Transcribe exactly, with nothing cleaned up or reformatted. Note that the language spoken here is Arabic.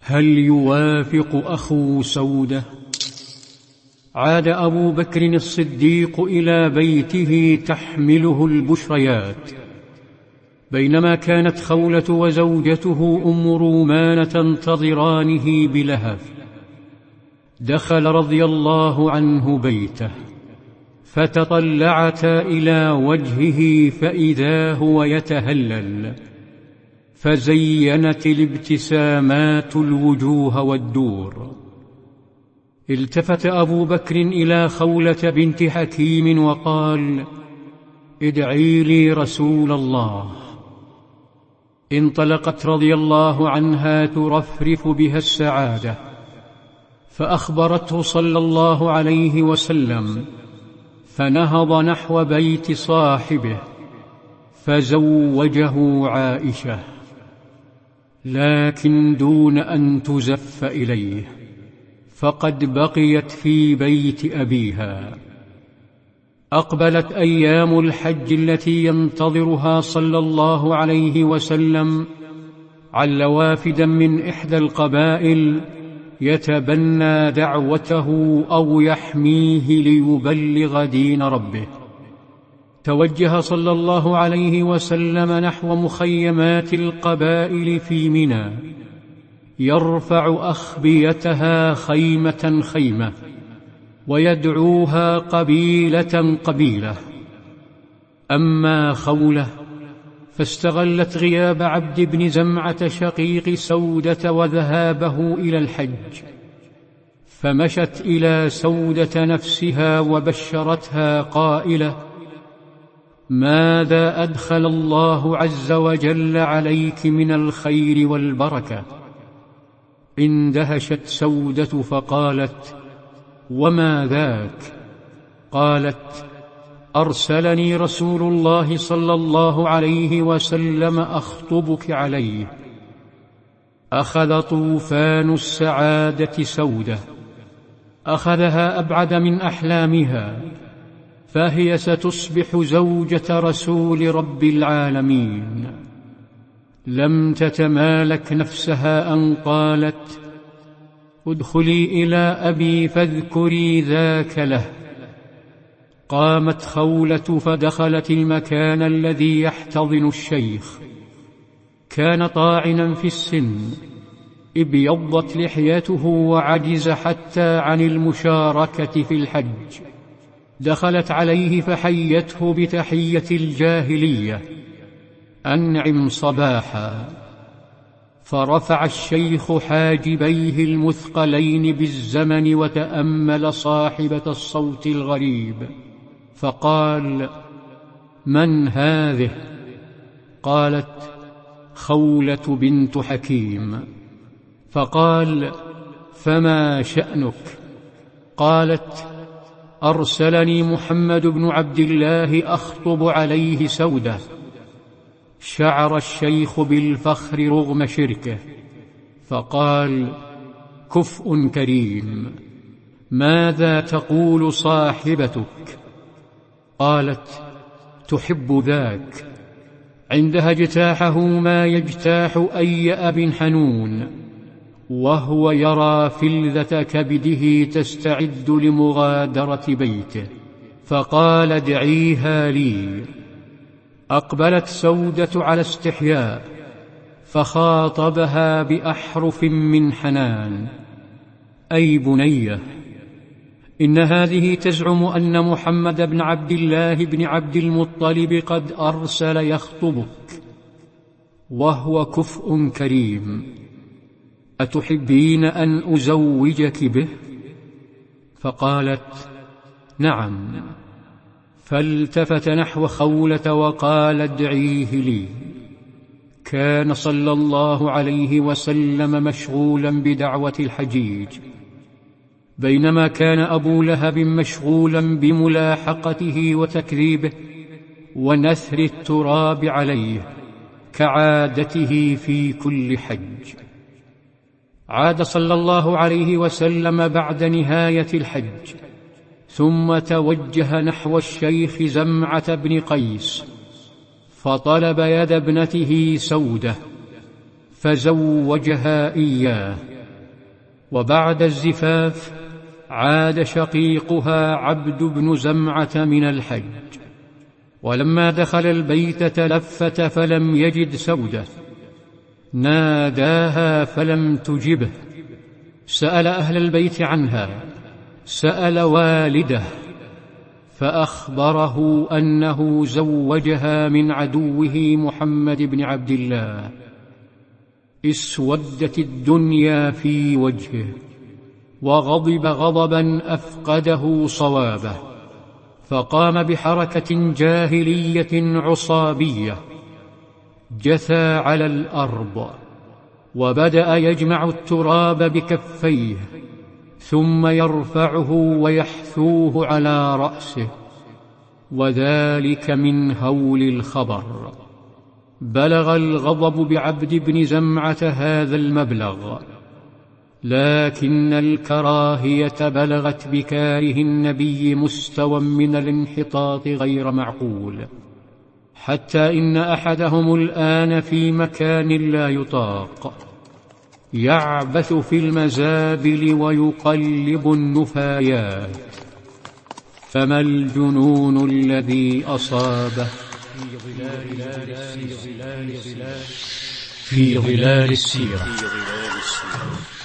هل يوافق أخو سودة؟ عاد أبو بكر الصديق إلى بيته تحمله البشريات، بينما كانت خولة وزوجته أم رومان تنتظرانه بلهف. دخل رضي الله عنه بيته، فتطلعتا إلى وجهه فإذا هو يتهلل، فزينت الابتسامات الوجوه والدور. التفت أبو بكر إلى خولة بنت حكيم وقال: ادعي لي رسول الله. انطلقت رضي الله عنها ترفرف بها السعادة، فأخبرته صلى الله عليه وسلم، فنهض نحو بيت صاحبه فزوجه عائشة، لكن دون أن تزف إليه، فقد بقيت في بيت أبيها. أقبلت أيام الحج التي ينتظرها صلى الله عليه وسلم عل وافدا من إحدى القبائل يتبنى دعوته أو يحميه ليبلغ دين ربه. توجه صلى الله عليه وسلم نحو مخيمات القبائل في منى، يرفع أخبيتها خيمة خيمة، ويدعوها قبيلة قبيلة. أما خولة فاستغلت غياب عبد بن زمعة شقيق سودة وذهابه إلى الحج، فمشت إلى سودة نفسها وبشرتها قائلة: ماذا أدخل الله عز وجل عليك من الخير والبركة؟ اندهشت سودة فقالت: وما ذاك؟ قالت: أرسلني رسول الله صلى الله عليه وسلم أخطبك عليه. أخذ طوفان السعادة سودة، أخذها أبعد من أحلامها، فهي ستصبح زوجة رسول رب العالمين. لم تتمالك نفسها أن قالت: ادخلي إلى أبي فاذكري ذاك له. قامت خولة فدخلت المكان الذي يحتضن الشيخ. كان طاعنا في السن، ابيضت لحيته وعجز حتى عن المشاركة في الحج. دخلت عليه فحيته بتحية الجاهلية: أنعم صباحا. فرفع الشيخ حاجبيه المثقلين بالزمن وتأمل صاحبة الصوت الغريب، فقال: من هذه؟ قالت: خولة بنت حكيم. فقال: فما شأنك؟ قالت: أرسلني محمد بن عبد الله أخطب عليه سودة. شعر الشيخ بالفخر رغم شركه، فقال: كفء كريم، ماذا تقول صاحبتك؟ قالت: تحب ذاك. عندها اجتاحه ما يجتاح أي أب حنون، وهو يرى فلذة كبده تستعد لمغادرة بيته، فقال: ادعيها لي. أقبلت سودة على استحياء، فخاطبها بأحرف من حنان: أي بنية، إن هذه تزعم أن محمد بن عبد الله بن عبد المطلب قد أرسل يخطبك، وهو كفء كريم، أتحبين أن أزوجك به؟ فقالت: نعم. فالتفت نحو خولة وقال: ادعيه لي. كان صلى الله عليه وسلم مشغولا بدعوة الحجيج، بينما كان أبو لهب مشغولا بملاحقته وتكذيبه ونثر التراب عليه كعادته في كل حج. عاد صلى الله عليه وسلم بعد نهاية الحج، ثم توجه نحو الشيخ زمعة بن قيس، فطلب يد ابنته سودة، فزوجها إياه. وبعد الزفاف عاد شقيقها عبد بن زمعة من الحج، ولما دخل البيت تلفت فلم يجد سودة، ناداها فلم تجبه، سأل أهل البيت عنها، سأل والده فأخبره أنه زوجها من عدوه محمد بن عبد الله. اسودت الدنيا في وجهه وغضب غضبا أفقده صوابه، فقام بحركة جاهلية عصابية، جثى على الأرض وبدأ يجمع التراب بكفيه ثم يرفعه ويحثوه على رأسه، وذلك من هول الخبر. بلغ الغضب بعبد بن زمعة هذا المبلغ، لكن الكراهية بلغت بكاره النبي مستوى من الانحطاط غير معقول، حتى إن أحدهم الآن في مكان لا يطاق يعبث في المزابل ويقلب النفايات. فما الجنون الذي أصابه في ظلال السيرة.